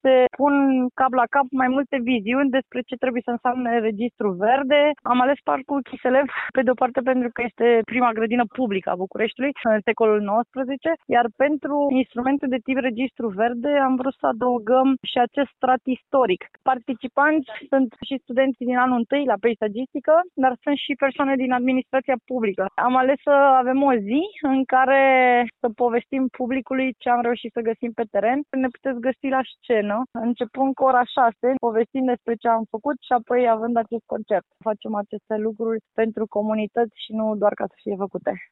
se pun cap la cap mai multe viziuni despre ce trebuie să înseamnă Registru Verde. Am ales Parcul Chiselev, pe de o parte pentru că este prima grădină publică a Bucureștiului în secolul XIX, iar pentru instrumentul de tip Registru Verde am vrut să adăugăm și acest strat istoric. Participanți sunt și studenții din anul întâi la peisagistică, dar sunt și persoane din administrația publică. Am ales să avem o zi în care să povestim publicului ce am reușit să găsim pe teren. Ne puteți găsi la scenă, începând cu ora 6, povestind despre ce am făcut și apoi având acest concert. Facem aceste lucruri pentru comunități și nu doar ca să fie făcute.